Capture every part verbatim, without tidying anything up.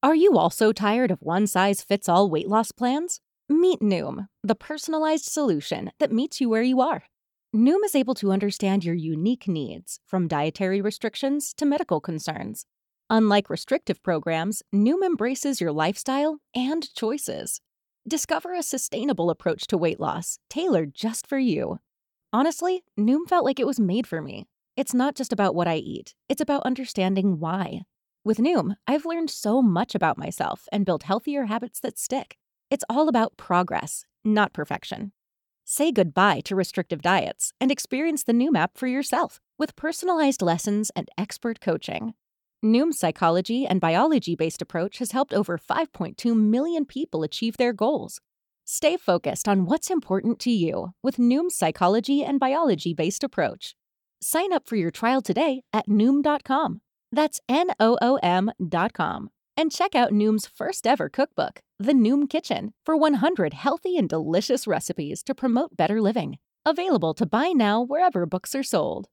Are you also tired of one-size-fits-all weight loss plans? Meet Noom, the personalized solution that meets you where you are. Noom is able to understand your unique needs, from dietary restrictions to medical concerns. Unlike restrictive programs, Noom embraces your lifestyle and choices. Discover a sustainable approach to weight loss, tailored just for you. Honestly, Noom felt like it was made for me. It's not just about what I eat, it's about understanding why. With Noom, I've learned so much about myself and built healthier habits that stick. It's all about progress, not perfection. Say goodbye to restrictive diets and experience the Noom app for yourself with personalized lessons and expert coaching. Noom's psychology and biology-based approach has helped over five point two million people achieve their goals. Stay focused on what's important to you with Noom's psychology and biology-based approach. Sign up for your trial today at Noom dot com. That's N O O M dot com. And check out Noom's first ever cookbook, The Noom Kitchen, for one hundred healthy and delicious recipes to promote better living. Available to buy now wherever books are sold.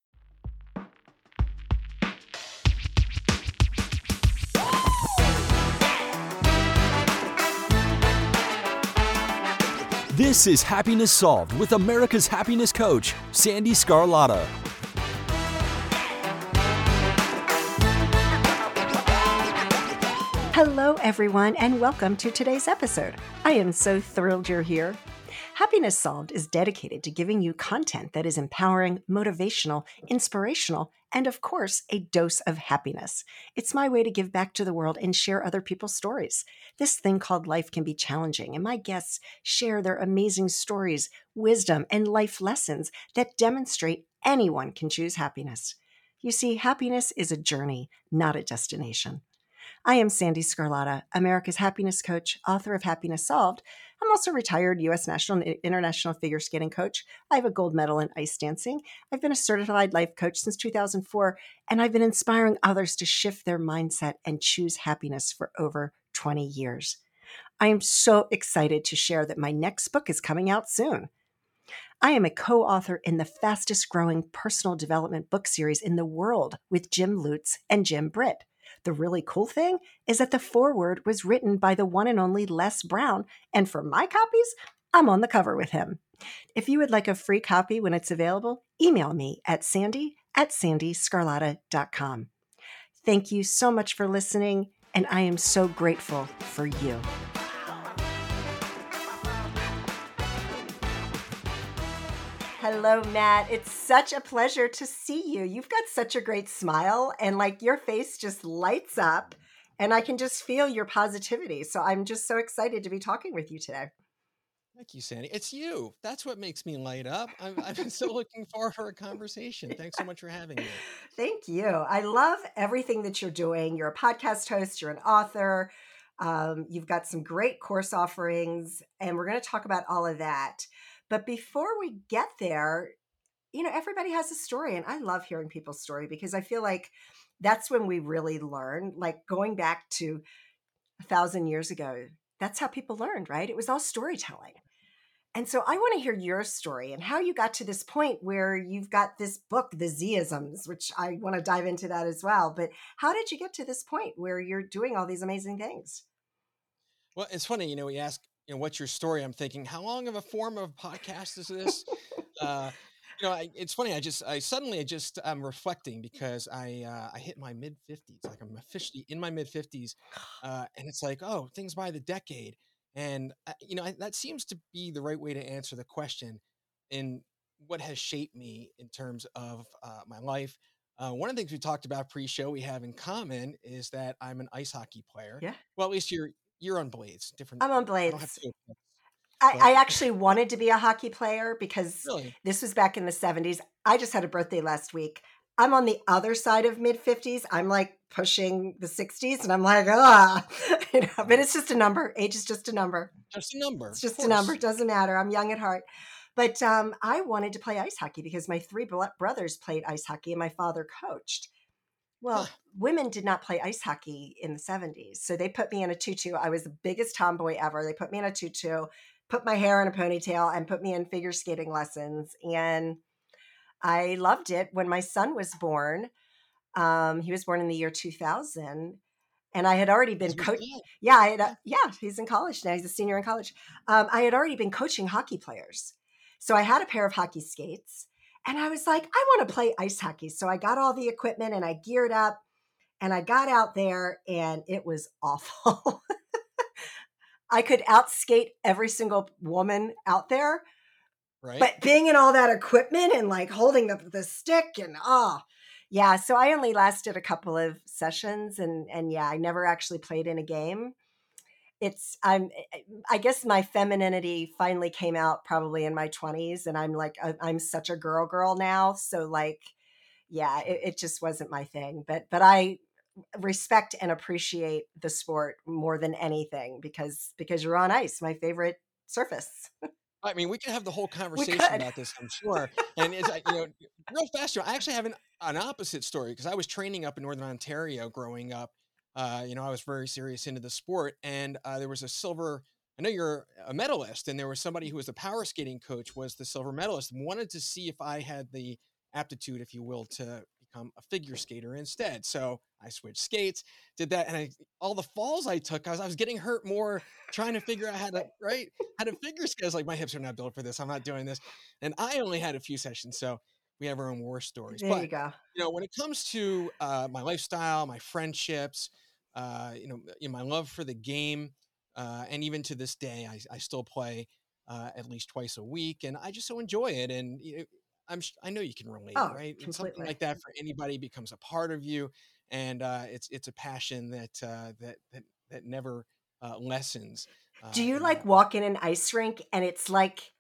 This is Happiness Solved with America's Happiness Coach, Sandy Scarlatta. Hello, everyone, and welcome to today's episode. I am so thrilled you're here. Happiness Solved is dedicated to giving you content that is empowering, motivational, inspirational, and of course, a dose of happiness. It's my way to give back to the world and share other people's stories. This thing called life can be challenging, and my guests share their amazing stories, wisdom, and life lessons that demonstrate anyone can choose happiness. You see, happiness is a journey, not a destination. I am Sandy Scarlatta, America's Happiness Coach, author of Happiness Solved. I'm also a retired U S national and international figure skating coach. I have a gold medal in ice dancing. I've been a certified life coach since two thousand four, and I've been inspiring others to shift their mindset and choose happiness for over twenty years. I am so excited to share that my next book is coming out soon. I am a co-author in the fastest growing personal development book series in the world with Jim Lutz and Jim Britt. The really cool thing is that the foreword was written by the one and only Les Brown, and for my copies, I'm on the cover with him. If you would like a free copy when it's available, email me at sandy at sandy scarlatta dot com. Thank you so much for listening, and I am so grateful for you. Hello, Matt. It's such a pleasure to see you. You've got such a great smile, and like your face just lights up, and I can just feel your positivity. So I'm just so excited to be talking with you today. Thank you, Sandy. It's you. That's what makes me light up. I'm, I've been so looking forward to our conversation. Thanks so much for having me. Thank you. I love everything that you're doing. You're a podcast host, you're an author. Um, you've got some great course offerings, and we're going to talk about all of that. But before we get there, you know, everybody has a story, and I love hearing people's story because I feel like that's when we really learn. Like going back to a thousand years ago, that's how people learned, right? It was all storytelling. And so I want to hear your story and how you got to this point where you've got this book, The Z-isms, which I want to dive into that as well. But how did you get to this point where you're doing all these amazing things? Well, it's funny, you know, we ask, you know, what's your story? I'm thinking, how long of a form of podcast is this? uh, you know, I, it's funny. I just, I suddenly just, I'm reflecting because I, uh, I hit my mid fifties, like I'm officially in my mid fifties. Uh, and it's like, oh, things by the decade. And, uh, you know, I, that seems to be the right way to answer the question in what has shaped me in terms of uh, my life. Uh, one of the things we talked about pre-show we have in common is that I'm an ice hockey player. Yeah. Well, at least you're, you're on Blades. Different. I'm on I don't have Blades. to go. I, But I actually wanted to be a hockey player because really, this was back in the seventies. I just had a birthday last week. I'm on the other side of mid fifties. I'm like pushing the sixties, and I'm like, ah, you know, but it's just a number. Age is just a number. just a number. It's Of just a course. number. It doesn't matter. I'm young at heart. But um, I wanted to play ice hockey because my three bro- brothers played ice hockey and my father coached. Well, Huh. women did not play ice hockey in the seventies. So they put me in a tutu. I was the biggest tomboy ever. They put me in a tutu, put my hair in a ponytail, and put me in figure skating lessons. And I loved it. When my son was born, um, he was born in the year two thousand. And I had already been Is your coach. son? Yeah, I had, uh, Yeah. yeah, he's in college now. He's a senior in college. Um, I had already been coaching hockey players. So I had a pair of hockey skates and I was like, I want to play ice hockey. So I got all the equipment and I geared up and I got out there and it was awful. I could outskate every single woman out there, Right. but being in all that equipment and like holding the, the stick and oh, yeah. So I only lasted a couple of sessions and, and yeah, I never actually played in a game. It's, I'm, I guess my femininity finally came out probably in my twenties and I'm like, I- I'm such a girl girl now. So like, yeah, it, Sure. it just wasn't my thing, but, but I respect and appreciate the sport more than anything because, because you're on ice, my favorite surface. I mean, we could have the whole We conversation could. about this, I'm sure. And it's, uh, you know, real fast, you know, I actually have an, an opposite story because I was training up in Northern Ontario growing up. Uh, you know, I was very serious into the sport, and uh, there was a silver. I know you're a medalist, and there was somebody who was the power skating coach, was the silver medalist, and wanted to see if I had the aptitude, if you will, to become a figure skater instead. So I switched skates, did that, and I all the falls I took, I was I was getting hurt more trying to figure out how to right how to figure skate. I was like, my hips are not built for this. I'm not doing this, and I only had a few sessions, so we have our own war stories. There you But go. you know, when it comes to uh, my lifestyle, my friendships, uh, you know, you know, my love for the game, uh, and even to this day, I, I still play uh, at least twice a week, and I just so enjoy it. And you know, I'm sh- I know you can relate, Oh, right? It's something completely. like that for anybody becomes a part of you, and uh, it's it's a passion that uh, that that that never uh, lessens Do uh, you in like that way. walk in an ice rink and it's like,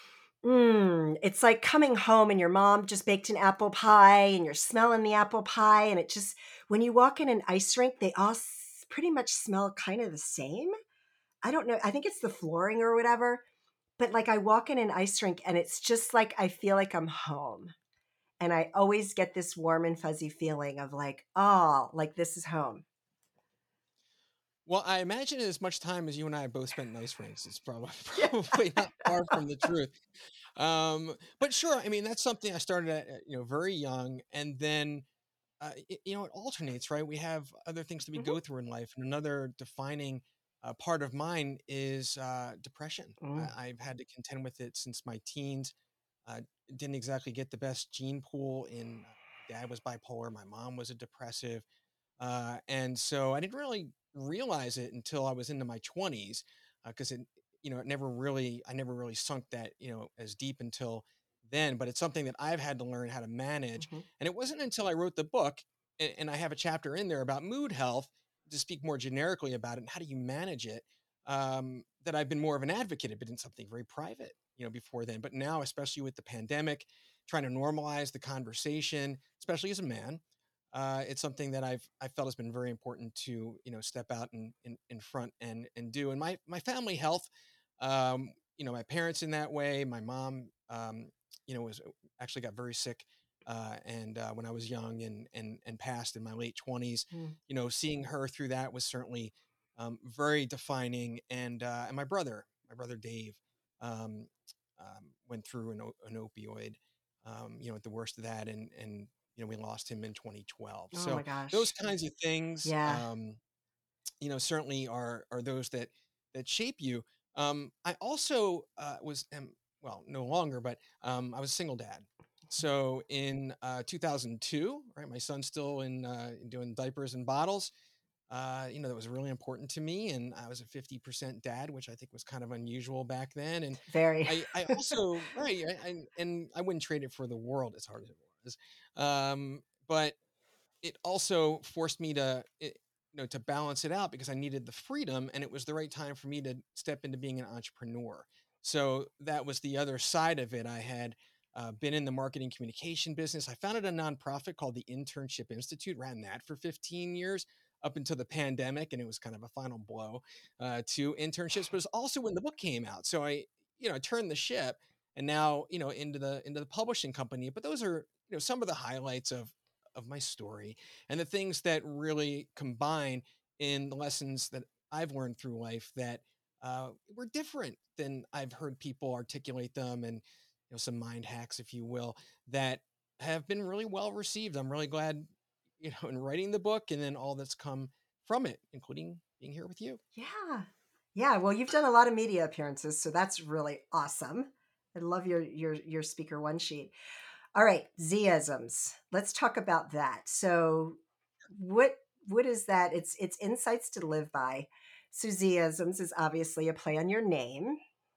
mm, it's like coming home and your mom just baked an apple pie and you're smelling the apple pie and it just, when you walk in an ice rink, they all s- pretty much smell kind of the same. I don't know. I think it's the flooring or whatever. But like I walk in an ice rink and it's just like I feel like I'm home. And I always get this warm and fuzzy feeling of like, oh, like this is home. Well, I imagine as much time as you and I have both spent in ice rinks, it's probably Yeah. probably not far from the truth. Um, but sure, I mean that's something I started at uh, you know very young, and then uh, it, you know it alternates, right? We have other things that we Mhm. go through in life, and another defining uh, part of mine is uh, depression. Mm. I, I've had to contend with it since my teens. Uh, didn't exactly get the best gene pool. In uh, my dad was bipolar, my mom was a depressive. Uh, and so I didn't really realize it until I was into my twenties, because it, you know, it never really, I never really sunk that, you know, as deep until then. But it's something that I've had to learn how to manage. Mhm. And it wasn't until I wrote the book, and, and I have a chapter in there about mood health to speak more generically about it and how do you manage it, um, that I've been more of an advocate. It's been something very private, you know, before then. But now, especially with the pandemic, trying to normalize the conversation, especially as a man, uh, it's something that I've I felt has been very important to you know step out and in, in front and and do. And my my family health, um, you know, my parents in that way. My mom, um, you know, was actually got very sick, uh, and uh, when I was young and and and passed in my late twenties. Mm. You know, seeing her through that was certainly um, very defining. And uh, and my brother, my brother Dave, um, um, went through an, o- an opioid. Um, you know, at the worst of that, and and you know, we lost him in twenty twelve. Oh my So those gosh. kinds of things, Yeah. um, you know, certainly are are those that that shape you. Um, I also uh, was, am, well, no longer, but um, I was a single dad. So in uh, two thousand two, right, my son's still in uh, doing diapers and bottles. Uh, you know, that was really important to me, and I was a fifty percent dad, which I think was kind of unusual back then. And Very. I, I also, right, I, I, and I wouldn't trade it for the world as hard as it was. Um, but it also forced me to it, you know to balance it out because I needed the freedom, and it was the right time for me to step into being an entrepreneur. So that was the other side of it. I had uh, been in the marketing communication business. I founded a nonprofit called the Internship Institute, ran that for fifteen years up until the pandemic, and it was kind of a final blow uh, to internships. But it was also when the book came out, so I you know turned the ship, and now you know into the into the publishing company. But those are you know some of the highlights of of my story and the things that really combine in the lessons that I've learned through life that uh, were different than I've heard people articulate them, and you know some mind hacks, if you will, that have been really well received. I'm really glad, you know, in writing the book and then all that's come from it, including being here with you. Yeah. Yeah. Well, you've done a lot of media appearances, so that's really awesome. I love your your your speaker one sheet. All right, Z-isms. Let's talk about that. So what what is that? It's it's insights to live by. So Z-isms is obviously a play on your name,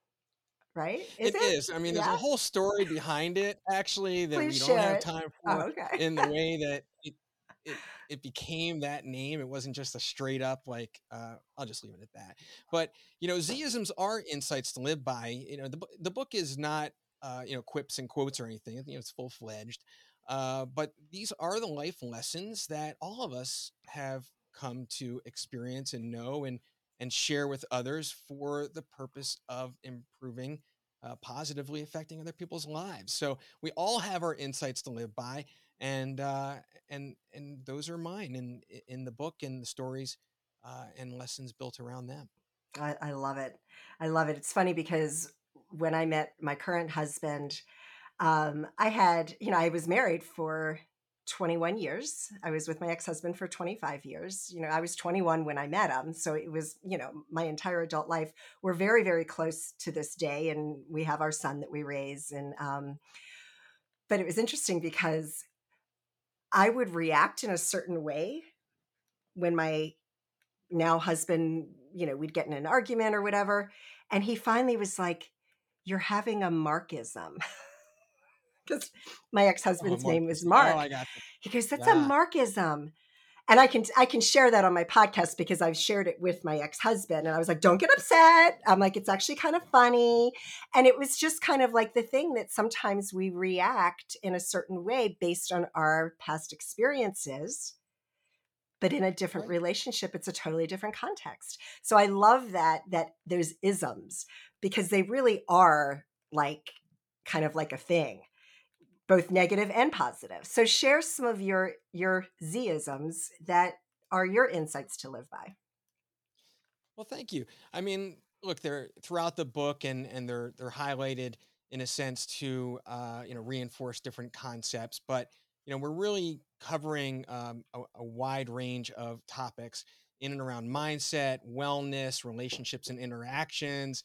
right? Is It it? is. I mean, there's Yeah. a whole story behind it, actually, that Please we don't share have it. time Oh, for, okay. in the way that it it it became that name. It wasn't just a straight up like, uh, I'll just leave it at that. But you know, Z-isms are insights to live by. You know, the bu- the book is not uh, you know, quips and quotes or anything. You know, it's full fledged. Uh, but these are the life lessons that all of us have come to experience and know and and share with others for the purpose of improving, uh, positively affecting other people's lives. So we all have our insights to live by, and uh, and and those are mine in in the book and the stories, uh, and lessons built around them. I, I love it. I love it. It's funny because when I met my current husband, um, I had, you know, I was married for twenty-one years. I was with my ex-husband for twenty-five years. You know, I was twenty-one when I met him. So it was, you know, my entire adult life. We're very, very close to this day. And we have our son that we raise. And, um, but it was interesting because I would react in a certain way when my now husband, you know, we'd get in an argument or whatever. And he finally was like, "You're having a Markism." Because my Oh, ex-husband's name was Marcus. Oh, Mark. I got you. He goes, "That's a Yeah. Markism." And I can I can share that on my podcast because I've shared it with my ex-husband. And I was like, "Don't get upset." I'm like, "It's actually kind of funny." And it was just kind of like the thing that sometimes we react in a certain way based on our past experiences, but in a different Right. relationship, it's a totally different context. So I love that that those isms, because they really are like kind of like a thing, both negative and positive. So share some of your your Z-isms that are your insights to live by. Well, thank you. I mean, look, they're throughout the book, and and they're they're highlighted in a sense to, uh, you know, reinforce different concepts. But you know, we're really covering, um, a, a wide range of topics in and around mindset, wellness, relationships and interactions,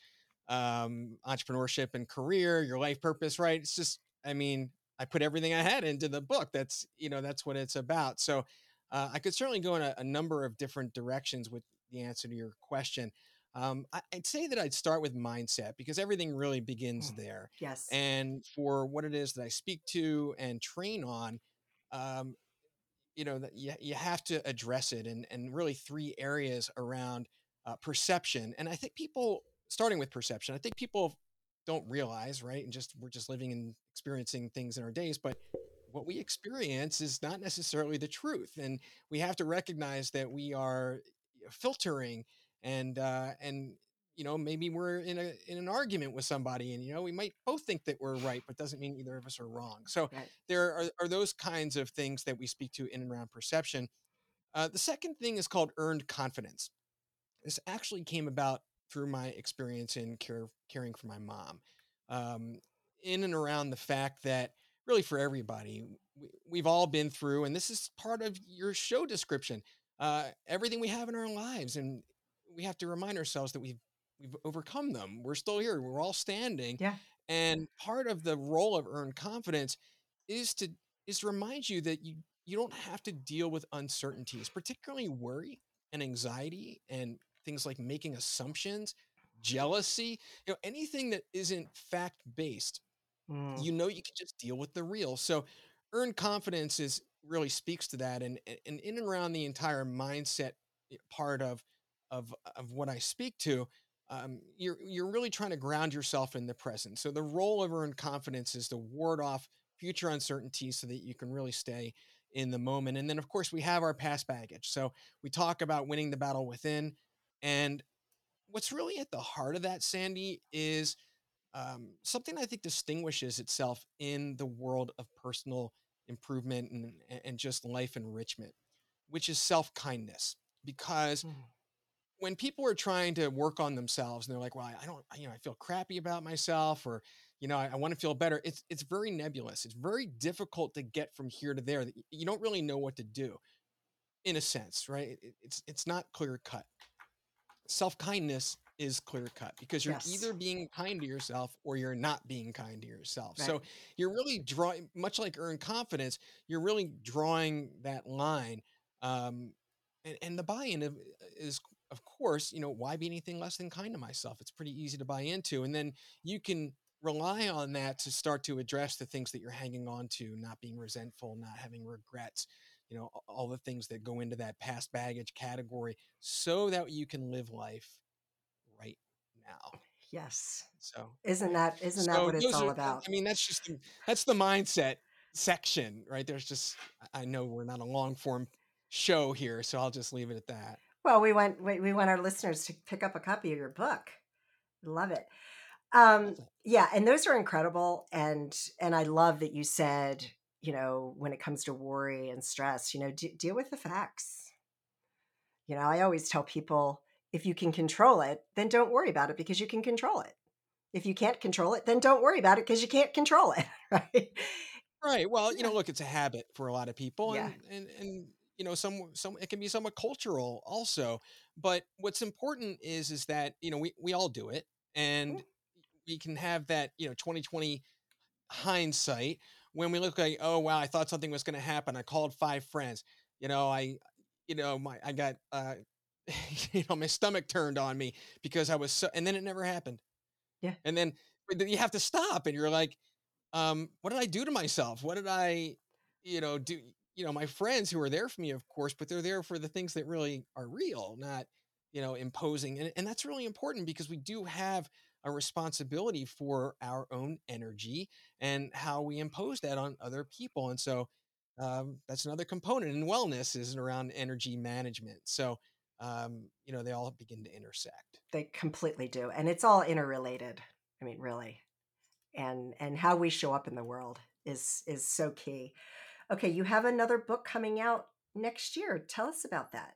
um, entrepreneurship and career, your life purpose. Right? It's just, I mean, I put everything I had into the book. That's, you know, that's what it's about. So uh, I could certainly go in a, a number of different directions with the answer to your question. Um, I, I'd say that I'd start with mindset because everything really begins Mm. there. Yes. And for what it is that I speak to and train on, um, you know, that you, you have to address it, and, and really three areas around, uh, perception. And I think people, starting with perception, I think people don't realize, right? And just, we're just living and experiencing things in our days, but what we experience is not necessarily the truth. And we have to recognize that we are filtering, and, uh, and, you know, maybe we're in a in an argument with somebody, and you know, we might both think that we're right, but doesn't mean either of us are wrong. So Right. there are, are those kinds of things that we speak to in and around perception. Uh, the second thing is called earned confidence. This actually came about through my experience in care, caring for my mom, um, in and around the fact that really for everybody, we, we've all been through, and this is part of your show description, uh, everything we have in our lives, and we have to remind ourselves that we've we've overcome them. We're still here. We're all standing, Yeah. and part of the role of earned confidence is to is to remind you that you you don't have to deal with uncertainties, particularly worry and anxiety and things like making assumptions, jealousy, you know, anything that isn't fact based. Mm. You know, you can just deal with the real. So earned confidence is really speaks to that, and and in and around the entire mindset, eh, part of of of what I speak to. Um, you're you're really trying to ground yourself in the present. So the role of earned confidence is to ward off future uncertainties so that you can really stay in the moment. And then of course we have our past baggage. So we talk about winning the battle within, and what's really at the heart of that, Sandy, is, um, something I think distinguishes itself in the world of personal improvement, and, and just life enrichment, which is self kindness. Because Mm. when people are trying to work on themselves and they're like, well, I, I don't, you know, I feel crappy about myself, or, you know, I, I want to feel better. It's, it's very nebulous. It's very difficult to get from here to there. You don't really know what to do. in a sense, right? It, it's it's not clear cut. Self-kindness is clear cut because you're Yes. either being kind to yourself or you're not being kind to yourself. Right. So you're really drawing, much like earn confidence, you're really drawing that line. Um, and, and the buy-in of, is, of course, you know, why be anything less than kind to myself? It's pretty easy to buy into. And then you can rely on that to start to address the things that you're hanging on to, not being resentful, not having regrets, you know, a- all the things that go into that past baggage category so that you can live life right now. Yes. So, Isn't that isn't that so what it's those all are, about? I mean, that's just, the, that's the mindset section, right? There's just, I I know we're not a long form show here, so I'll just leave it at that. Well, we want we, we want our listeners to pick up a copy of your book. Love it. Um, yeah, and those are incredible. And and I love that you said, you know, when it comes to worry and stress, you know, de- deal with the facts. You know, I always tell people if you can control it, then don't worry about it because you can control it. If you can't control it, then don't worry about it because you can't control it. Right. Right. Well, you Yeah. know, look, it's a habit for a lot of people, Yeah. and and and you know, some some it can be somewhat cultural also. But what's important is is that you know we we all do it, Mm. and we can have that you know twenty twenty hindsight when we look like, oh wow, I thought something was going to happen. I called five friends. You know, I, you know, my I got uh, you know, my stomach turned on me because I was so, and then it never happened. Yeah. And then but then you have to stop, and you're like, um, what did I do to myself? What did I, you know, do? You know, my friends who are there for me, of course, but they're there for the things that really are real, not, you know, imposing. And, and that's really important because we do have a responsibility for our own energy and how we impose that on other people. And so um, that's another component in wellness is around energy management. So, um, you know, they all begin to intersect. They completely do. And it's all interrelated. I mean, really. And and how we show up in the world is is so key. Okay, you have another book coming out next year. Tell us about that.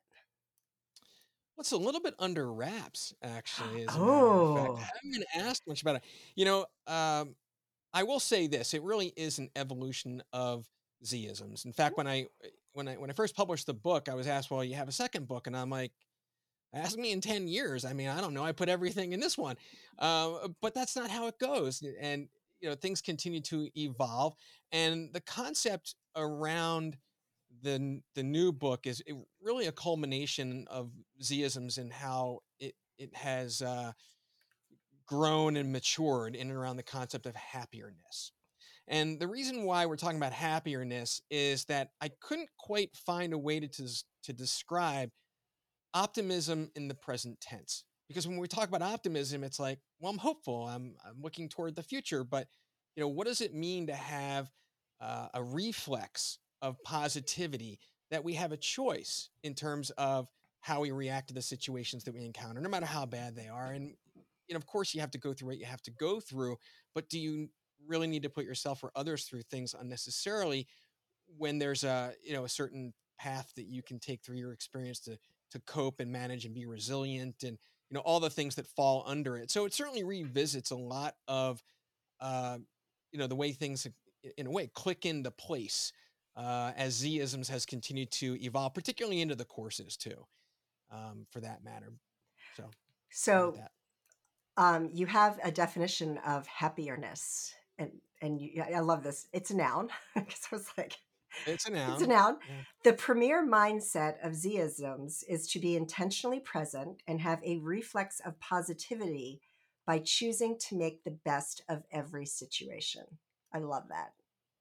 Well, it's a little bit under wraps, actually, as a matter of fact. I Oh. haven't been asked much about it. You know, um, I will say this: it really is an evolution of Zisms. In fact, when I when I when I first published the book, I was asked, "Well, you have a second book," and I'm like, "Ask me in ten years." I mean, I don't know. I put everything in this one, uh, but that's not how it goes. And you know, things continue to evolve, and the concept around the n- the new book is it really a culmination of Zisms and how it it has uh, grown and matured in and around the concept of happiness. And the reason why we're talking about happiness is that I couldn't quite find a way to to, to describe optimism in the present tense. Because when we talk about optimism, it's like, well, I'm hopeful. I'm I'm looking toward the future, but you know, what does it mean to have uh, a reflex of positivity that we have a choice in terms of how we react to the situations that we encounter, no matter how bad they are? And you know, of course, you have to go through what you have to go through, but do you really need to put yourself or others through things unnecessarily when there's a you know a certain path that you can take through your experience to to cope and manage and be resilient and you know all the things that fall under it. So it certainly revisits a lot of uh, you know the way things in a way click into place uh, as Zisms has continued to evolve, particularly into the courses too, um, for that matter. So leave it at So that. um, you have a definition of happierness. And and you, I love this. It's a noun. Because I was like, It's a it's a noun. noun. Yeah. The premier mindset of Zisms is to be intentionally present and have a reflex of positivity by choosing to make the best of every situation. I love that.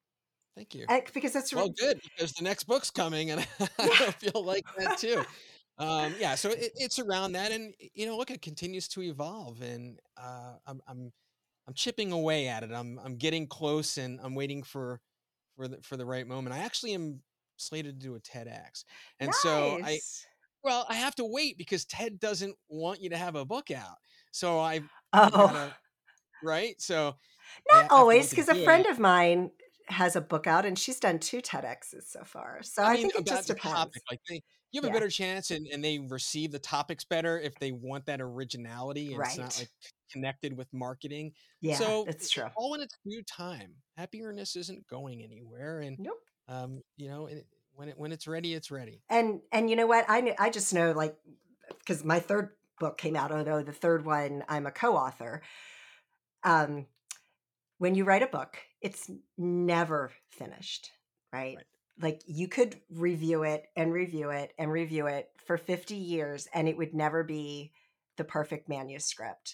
Thank you. And because that's Well, re- good because the next book's coming, and I yeah. hope you'll like that too. Um, yeah, so it, it's around that, and you know, look, it continues to evolve, and uh, I'm I'm I'm chipping away at it. I'm I'm getting close, and I'm waiting for for the for the right moment. I actually am slated to do a TEDx, and so I Nice. well, I have to wait because TED doesn't want you to have a book out, so I've I've got Oh, to right. So not I have to always, wait to because a do it. friend of mine has a book out and she's done two TEDx's so far. So I I mean, think it just about the depends. topic, like they you have a Yeah, better chance and, and they receive the topics better if they want that originality and it's not right. like connected with marketing. Yeah, So that's it, true. all in its due time. Happiness isn't going anywhere. And Nope. um, you know, and it, when it when it's ready, it's ready. And and you know what? I kn- I just know, like, because my third book came out, although the third one I'm a co-author. Um, when you write a book, it's never finished, right? Right. Like, you could review it and review it and review it for fifty years and it would never be the perfect manuscript.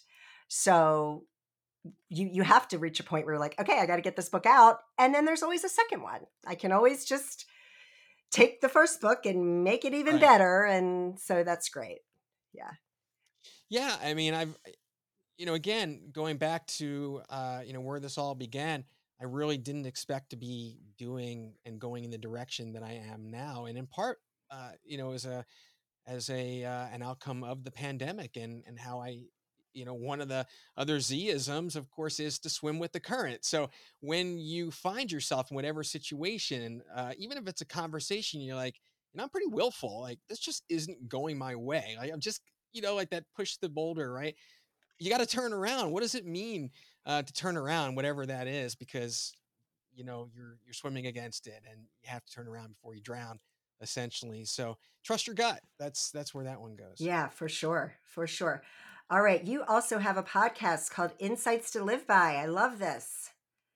So you you have to reach a point where you're like, okay, I got to get this book out. And then there's always a second one. I can always just take the first book and make it even Right. better. And so that's great. Yeah. Yeah. I mean, I've, you know, again, going back to, uh, you know, where this all began, I really didn't expect to be doing and going in the direction that I am now. And in part, uh, you know, as a, as a, uh, an outcome of the pandemic and, and how I, you know, one of the other Z-isms, of course, is to swim with the current. So when you find yourself in whatever situation, uh, even if it's a conversation, you're like, you know, I'm pretty willful. Like, this just isn't going my way. Like, I'm just, you know, like that push the boulder, right? You got to turn around. What does it mean uh, to turn around, whatever that is? Because you know you're you're swimming against it, and you have to turn around before you drown, essentially. So trust your gut. That's that's where that one goes. Yeah, for sure. For sure. All right. You also have a podcast called Insights to Live By. I love this.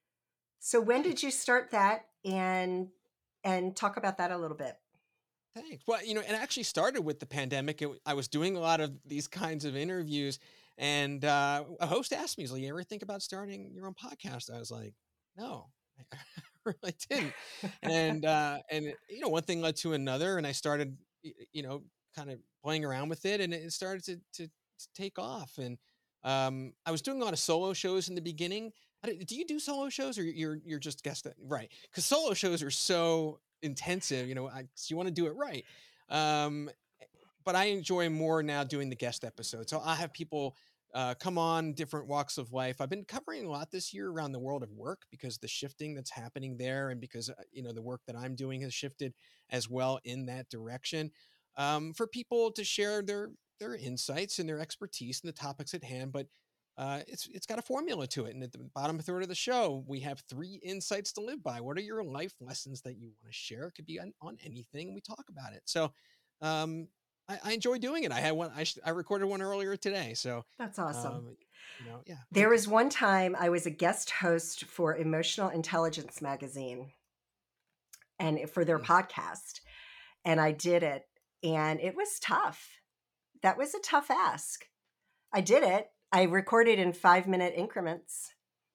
So when did Thanks. you start that, and and talk about that a little bit? Thanks. Well, you know, it actually started with the pandemic. It, I was doing a lot of these kinds of interviews, and uh, a host asked me, "He's like, you ever think about starting your own podcast?" I was like, "No, I really didn't." And uh, and it- you know, one thing led to another, and I started, y- you know, kind of playing around with it, and it started to to, to take off. And um, I was doing a lot of solo shows in the beginning. I don't- Do you do solo shows, or you're you're just guest right? Because solo shows are so intensive, you know. I, so you want to do it right. Um, but I enjoy more now doing the guest episodes. So I have people uh, come on different walks of life. I've been covering a lot this year around the world of work because the shifting that's happening there, and because uh, you know the work that I'm doing has shifted as well in that direction. Um, for people to share their their insights and their expertise in the topics at hand, but uh, it's it's got a formula to it. And at the bottom third of the show, we have three insights to live by. What are your life lessons that you want to share? It could be on, on anything, and we talk about it. So um, I, I enjoy doing it. I had one. I, sh- I recorded one earlier today. So That's awesome. um, you know, yeah. There was one time I was a guest host for Emotional Intelligence magazine, and for their Hmm. podcast, and I did it, and it was tough. That was a tough ask. I did it. I recorded in five minute increments,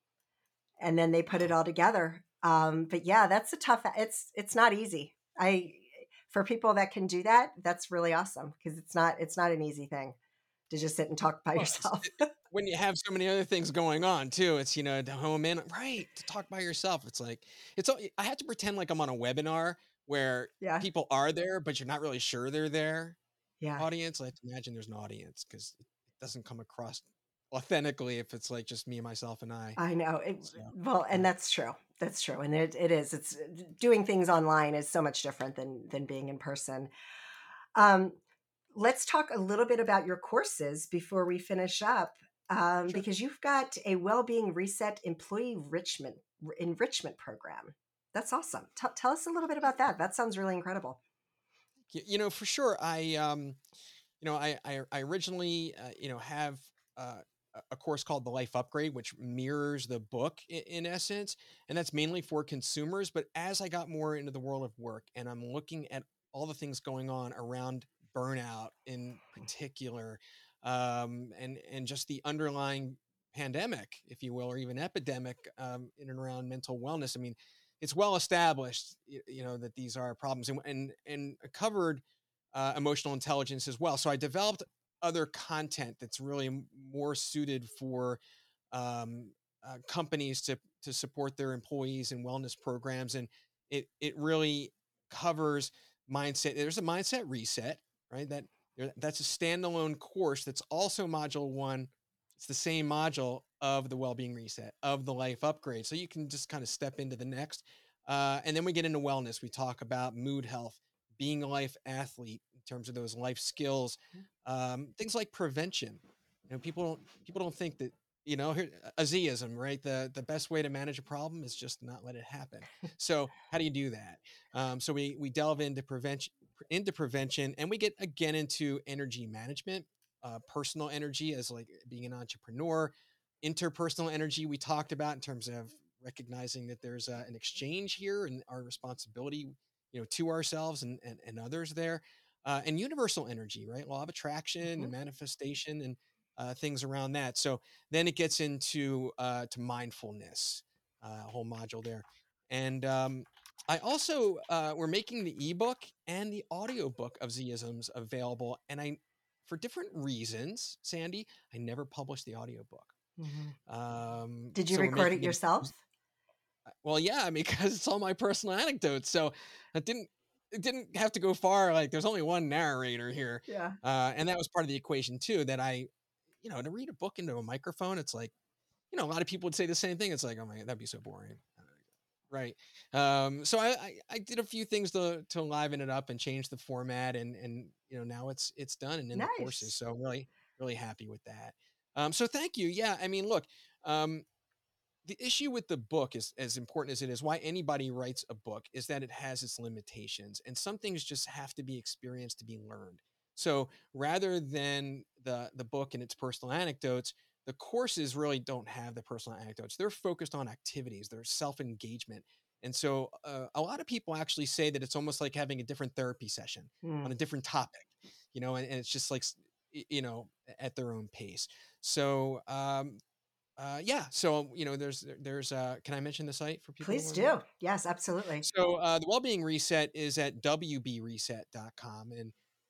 and then they put it Wow. all together. Um, but yeah, that's a tough. It's it's not easy. I For people that can do that, that's really awesome, because it's not it's not an easy thing to just sit and talk by Well, it's, yourself. it, when you have so many other things going on too, it's, you know, to home in, right, to talk by yourself. It's like, it's, all- I have to pretend like I'm on a webinar where Yeah, people are there, but you're not really sure they're there. yeah. Audience, I have to imagine there's an audience because it doesn't come across authentically if it's like just me, myself, and I. I know. It, So, well, and yeah. that's true. That's true, and it, it is. It's doing things online is so much different than than being in person. Um, let's talk a little bit about your courses before we finish up, um, Sure. because you've got a well-being reset employee enrichment enrichment program. That's awesome. Tell tell us a little bit about that. That sounds really incredible. You, you know, for sure. I, um, you know, I, I, I originally, uh, you know, have uh, a a course called the Life Upgrade, which mirrors the book in, in essence, and that's mainly for consumers. But as I got more into the world of work, and I'm looking at all the things going on around burnout in particular, um, and and just the underlying pandemic, if you will, or even epidemic um, in and around mental wellness. I mean, it's well established, y- you know, that these are problems, and and and covered uh, emotional intelligence as well. So I developed other content that's really m- more suited for um, uh, companies to to support their employees in wellness programs, and it it really covers mindset. There's a mindset reset, right? That there- that's a standalone course that's also module one. It's the same module of the well-being reset, of the life upgrade, so you can just kind of step into the next. Uh, and then we get into wellness. We talk about mood health, being a life athlete in terms of those life skills, um, things like prevention. You know, people don't people don't think that you know, here, a Zism, right? The the best way to manage a problem is just not let it happen. So how do you do that? Um, so we we delve into prevention into prevention, and we get again into energy management, uh, personal energy as like being an entrepreneur, interpersonal energy we talked about in terms of recognizing that there's uh, an exchange here and our responsibility, you know, to ourselves and and, and others there, uh, and universal energy, right? Law of attraction Mhm. and manifestation and uh, things around that. So then it gets into uh, to mindfulness, uh, a whole module there. And um, I also uh, we're making the ebook and the audiobook of Zisms available. And I, for different reasons, Sandy, I never published the audiobook. Mhm. Um, Did you so we're record it making it. yourself? Well, yeah, I mean, because it's all my personal anecdotes. So I didn't it didn't have to go far. Like there's only one narrator here, Yeah. uh, and that was part of the equation too. That I, you know, to read a book into a microphone, it's like, you know, a lot of people would say the same thing. It's like, oh my, that'd be so boring. Uh, Right. Um, so I, I, I did a few things to, to liven it up and change the format and, and, you know, now it's, it's done and in the courses. Nice. So I'm really, really happy with that. Um, so thank you. Yeah. I mean, look, um, the issue with the book is as important as it is why anybody writes a book is that it has its limitations and some things just have to be experienced to be learned. So rather than the the book and its personal anecdotes, the courses really don't have the personal anecdotes. They're focused on activities, they're self-engagement. And so uh, a lot of people actually say that it's almost like having a different therapy session on Mm. a different topic, you know, and, and it's just like, you know, at their own pace. So um, uh, yeah. So, you know, there's, there's, uh, can I mention the site for people to Please learn more? do. Yes, absolutely. So, uh, the Wellbeing Reset is at w b reset dot com. And,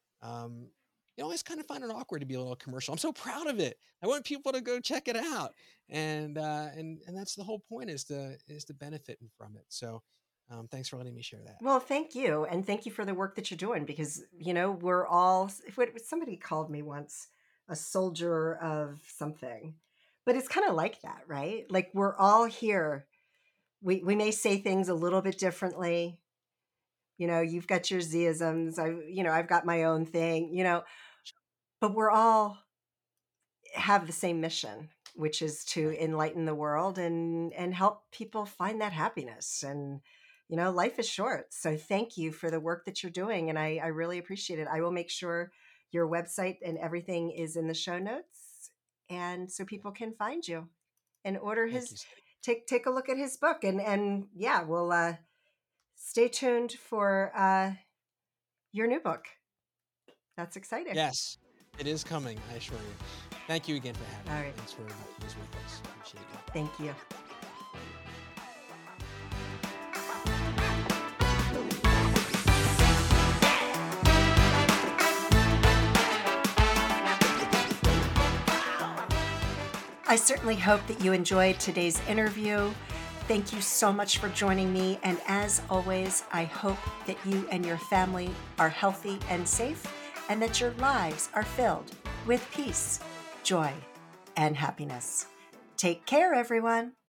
um, you always kind of find it awkward to be a little commercial. I'm so proud of it. I want people to go check it out. And, uh, and, and that's the whole point is to, is to benefit from it. So, um, thanks for letting me share that. Well, thank you. And thank you for the work that you're doing because, you know, we're all, if what- somebody called me once a soldier of something, but it's kind of like that, right? Like we're all here. We, we may say things a little bit differently. You know, you've got your Zisms. I, you know, I've got my own thing, you know, but we're all have the same mission, which is to Right. enlighten the world and and help people find that happiness. And you know, life is short. So thank you for the work that you're doing, and I, I really appreciate it. I will make sure your website and everything is in the show notes, and so people can find you and order Thank his you, Sandy. take take a look at his book. And and yeah, we'll uh, stay tuned for uh, your new book. That's exciting. Yes, it is coming. I assure you. Thank you again for having All me. right. Thanks for being with us. Appreciate it. Thank you. I certainly hope that you enjoyed today's interview. Thank you so much for joining me. And as always, I hope that you and your family are healthy and safe, and that your lives are filled with peace, joy, and happiness. Take care, everyone.